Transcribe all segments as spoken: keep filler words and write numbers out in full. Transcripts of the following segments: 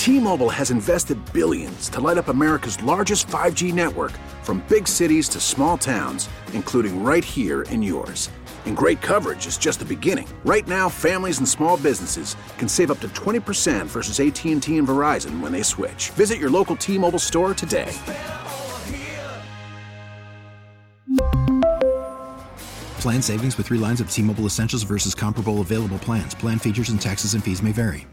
T-Mobile has invested billions to light up America's largest five G network, from big cities to small towns, including right here in yours. And great coverage is just the beginning. Right now, families and small businesses can save up to twenty percent versus A T and T and Verizon when they switch. Visit your local T-Mobile store today. Plan savings with three lines of T-Mobile Essentials versus comparable available plans. Plan features and taxes and fees may vary.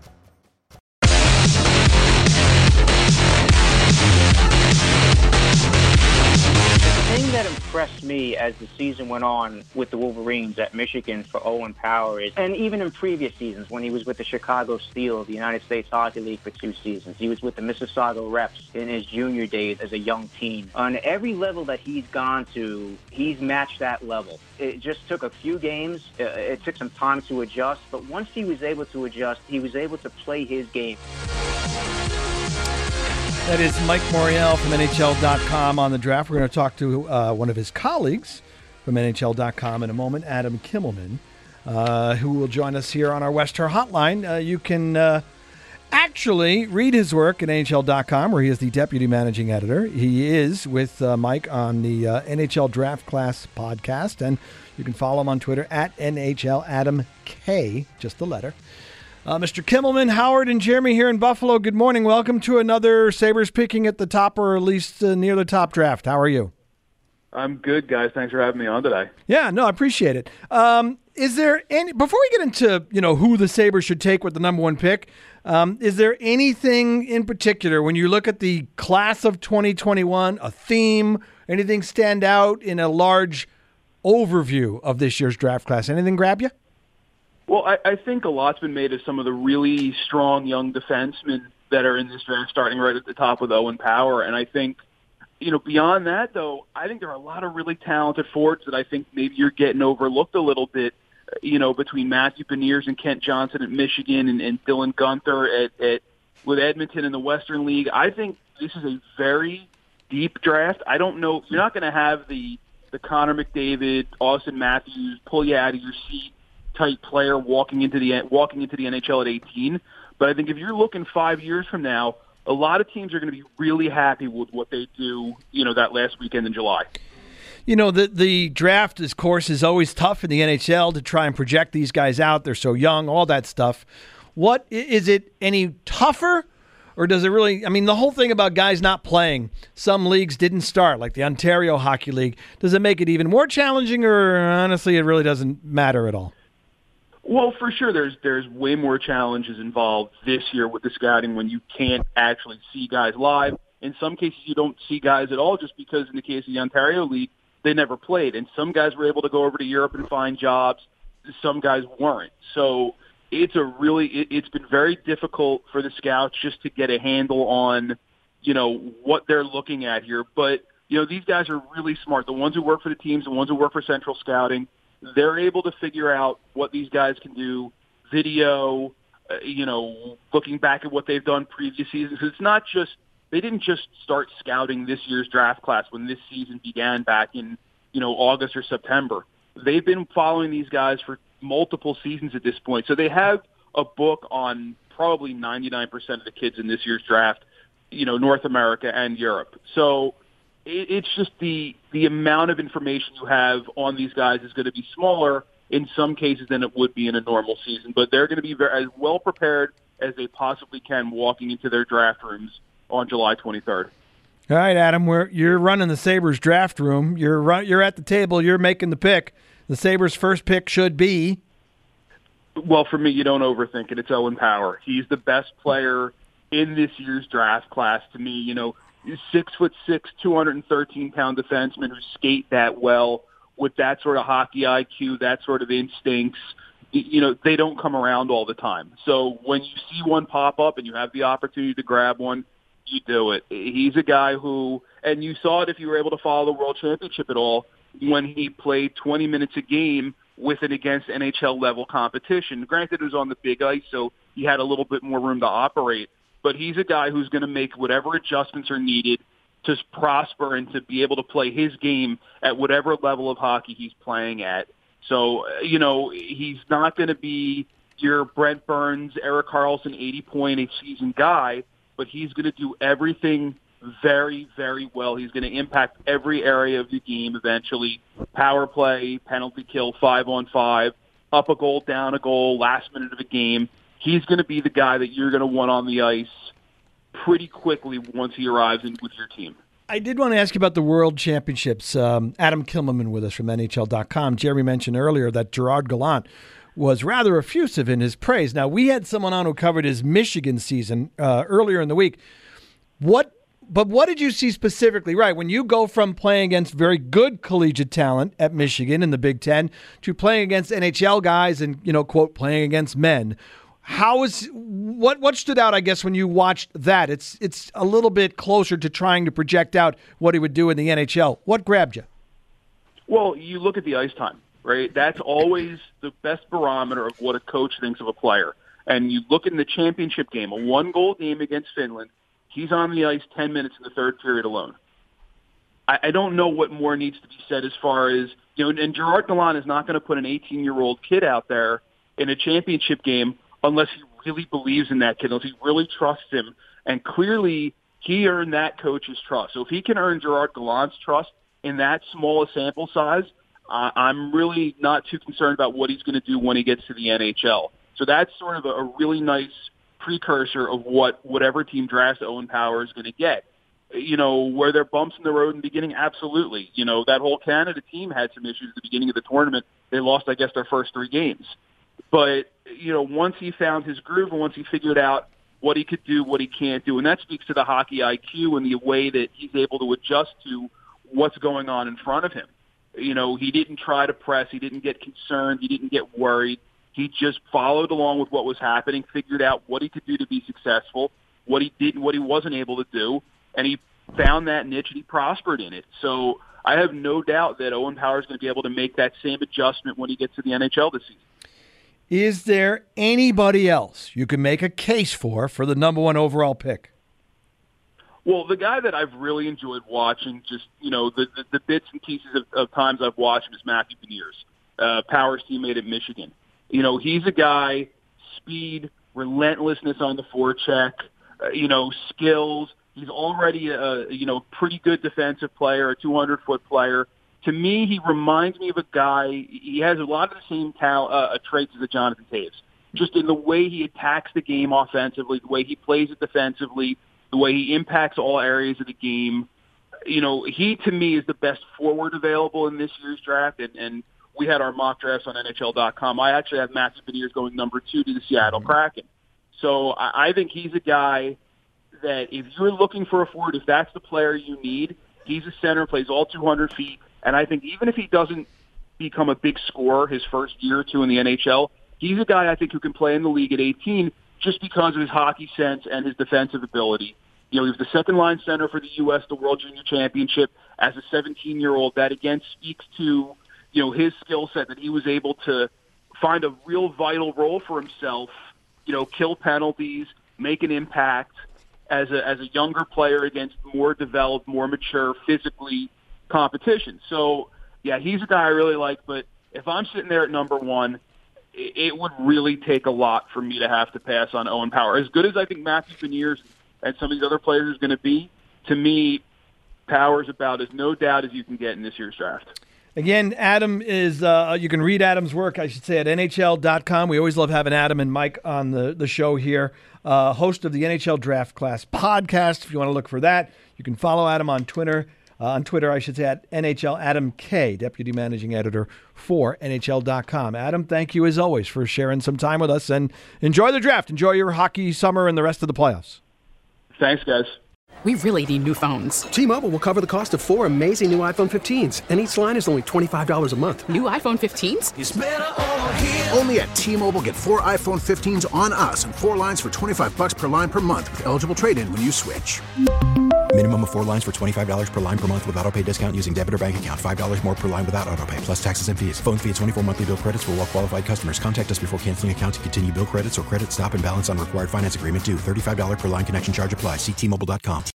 The thing that impressed me as the season went on with the Wolverines at Michigan for Owen Power is, and even in previous seasons when he was with the Chicago Steel, the United States Hockey League for two seasons, he was with the Mississauga Reps in his junior days as a young teen. On every level that he's gone to, he's matched that level. It just took a few games. It took some time to adjust, but once he was able to adjust, he was able to play his game. That is Mike Morial from N H L dot com on the draft. We're going to talk to uh, one of his colleagues from N H L dot com in a moment, Adam Kimmelman, uh, who will join us here on our Western Hotline. Uh, you can uh, actually read his work at N H L dot com, where he is the deputy managing editor. He is with uh, Mike on the uh, N H L Draft Class podcast, and you can follow him on Twitter at N H L Adam K, just the letter. Uh, Mister Kimmelman, Howard, and Jeremy here in Buffalo, good morning. Welcome to another Sabres picking at the top, or at least uh, near the top draft. How are you? I'm good, guys. Thanks for having me on today. Yeah, no, I appreciate it. Um, is there any, before we get into, you know, who the Sabres should take with the number one pick, um, is there anything in particular when you look at the class of twenty twenty-one, a theme, anything stand out in a large overview of this year's draft class? Anything grab you? Well, I, I think a lot's been made of some of the really strong young defensemen that are in this draft, starting right at the top with Owen Power. And I think, you know, beyond that, though, I think there are a lot of really talented forwards that I think maybe you're getting overlooked a little bit, you know, between Matthew Beniers and Kent Johnson at Michigan and, and Dylan Gunther at, at with Edmonton in the Western League. I think this is a very deep draft. I don't know. You're not going to have the, the Connor McDavid, Austin Matthews, pull you out of your seat type player walking into the walking into the N H L at eighteen. But I think if you're looking five years from now, a lot of teams are going to be really happy with what they do, you know, that last weekend in July. You know, the the draft, of course, is always tough in the N H L to try and project these guys out. They're so young, all that stuff. What is it any tougher, or does it really? I mean, the whole thing about guys not playing, some leagues didn't start, like the Ontario Hockey League. Does it make it even more challenging, or honestly, it really doesn't matter at all? Well, for sure, there's there's way more challenges involved this year with the scouting when you can't actually see guys live. In some cases, you don't see guys at all just because in the case of the Ontario League, they never played. And some guys were able to go over to Europe and find jobs. Some guys weren't. So it's a really it, it's been very difficult for the scouts just to get a handle on, you know, what they're looking at here. But, you know, these guys are really smart. The ones who work for the teams, the ones who work for Central Scouting, they're able to figure out what these guys can do, video, uh, you know, looking back at what they've done previous seasons. It's not just, they didn't just start scouting this year's draft class when this season began back in, you know, August or September. They've been following these guys for multiple seasons at this point. So they have a book on probably ninety-nine percent of the kids in this year's draft, you know, North America and Europe. So it's just the the amount of information you have on these guys is going to be smaller in some cases than it would be in a normal season. But they're going to be very, as well prepared as they possibly can walking into their draft rooms on July twenty-third. All right, Adam, we're, you're running the Sabres draft room. You're run, you're at the table. You're making the pick. The Sabres' first pick should be? Well, for me, you don't overthink it. It's Owen Power. He's the best player in this year's draft class to me. You know, six foot six, two hundred thirteen pound defensemen who skate that well with that sort of hockey I Q, that sort of instincts. You know, they don't come around all the time. So when you see one pop up and you have the opportunity to grab one, you do it. He's a guy who, and you saw it if you were able to follow the World Championship at all, when he played twenty minutes a game with and against N H L level competition. Granted, it was on the big ice, so he had a little bit more room to operate. But he's a guy who's going to make whatever adjustments are needed to prosper and to be able to play his game at whatever level of hockey he's playing at. So, you know, he's not going to be your Brent Burns, Erik Karlsson eighty-point a season guy, but he's going to do everything very, very well. He's going to impact every area of the game eventually. Power play, penalty kill, five on five, up a goal, down a goal, last minute of a game. He's going to be the guy that you're going to want on the ice pretty quickly once he arrives in with your team. I did want to ask you about the World Championships. Um, Adam Kimmelman with us from N H L dot com. Jeremy mentioned earlier that Gerard Gallant was rather effusive in his praise. Now, we had someone on who covered his Michigan season uh, earlier in the week. What, but what did you see specifically? Right, when you go from playing against very good collegiate talent at Michigan in the Big Ten to playing against N H L guys and, you know, quote, playing against men. How is what what stood out, I guess, when you watched that? It's it's a little bit closer to trying to project out what he would do in the N H L. What grabbed you? Well, you look at the ice time, right? That's always the best barometer of what a coach thinks of a player. And you look in the championship game, a one-goal game against Finland, he's on the ice ten minutes in the third period alone. I, I don't know what more needs to be said as far as, you know, and Gerard Gallant is not going to put an eighteen-year-old kid out there in a championship game unless he really believes in that kid, unless he really trusts him. And clearly, he earned that coach's trust. So if he can earn Gerard Gallant's trust in that small a sample size, uh, I'm really not too concerned about what he's going to do when he gets to the N H L. So that's sort of a, a really nice precursor of what whatever team drafts Owen Power is going to get. You know, were there bumps in the road in the beginning? Absolutely. You know, that whole Canada team had some issues at the beginning of the tournament. They lost, I guess, their first three games. But, you know, once he found his groove and once he figured out what he could do, what he can't do, and that speaks to the hockey I Q and the way that he's able to adjust to what's going on in front of him. You know, he didn't try to press. He didn't get concerned. He didn't get worried. He just followed along with what was happening, figured out what he could do to be successful, what he did and what he wasn't able to do, and he found that niche and he prospered in it. So I have no doubt that Owen Power is going to be able to make that same adjustment when he gets to the N H L this season. Is there anybody else you can make a case for for the number one overall pick? Well, the guy that I've really enjoyed watching, just, you know, the, the, the bits and pieces of, of times I've watched him is Matthew Beniers, uh, Power's teammate at Michigan. You know, he's a guy, speed, relentlessness on the forecheck, uh, you know, skills. He's already a, you know, pretty good defensive player, a two hundred foot player. To me, he reminds me of a guy, he has a lot of the same tal- uh, traits as a Jonathan Toews, just in the way he attacks the game offensively, the way he plays it defensively, the way he impacts all areas of the game. You know, he, to me, is the best forward available in this year's draft, and, and we had our mock drafts on N H L dot com. I actually have Matthew Beniers going number two to the Seattle Kraken. So I, I think he's a guy that if you're looking for a forward, if that's the player you need, he's a center, plays all two hundred feet, and I think even if he doesn't become a big scorer his first year or two in the N H L, he's a guy I think who can play in the league at eighteen just because of his hockey sense and his defensive ability. You know, he was the second-line center for the U S, the World Junior Championship, as a seventeen-year-old. That, again, speaks to, you know, his skill set, that he was able to find a real vital role for himself, you know, kill penalties, make an impact as a, as a younger player against more developed, more mature, physically competition. So, yeah, he's a guy I really like, but if I'm sitting there at number one, it, it would really take a lot for me to have to pass on Owen Power. As good as I think Matthew Beniers and some of these other players are going to be, to me, Power's about as no doubt as you can get in this year's draft. Again, Adam is, uh, you can read Adam's work, I should say, at N H L dot com. We always love having Adam and Mike on the, the show here. Uh, host of the N H L Draft Class podcast. If you want to look for that, you can follow Adam on Twitter. Uh, on Twitter, I should say, at N H L Adam K, Deputy Managing Editor for N H L dot com. Adam, thank you as always for sharing some time with us, and enjoy the draft. Enjoy your hockey summer and the rest of the playoffs. Thanks, guys. We really need new phones. T-Mobile will cover the cost of four amazing new iPhone fifteens, and each line is only twenty-five dollars a month. New iPhone fifteens? It's better over here. Only at T-Mobile, get four iPhone fifteens on us and four lines for twenty-five dollars per line per month with eligible trade-in when you switch. Minimum of four lines for twenty-five dollars per line per month with autopay discount using debit or bank account. five dollars more per line without autopay, plus taxes and fees. Phone fee at twenty-four monthly bill credits for well-qualified customers. Contact us before canceling account to continue bill credits or credit stop and balance on required finance agreement due. thirty-five dollars per line connection charge applies. See T Mobile dot com.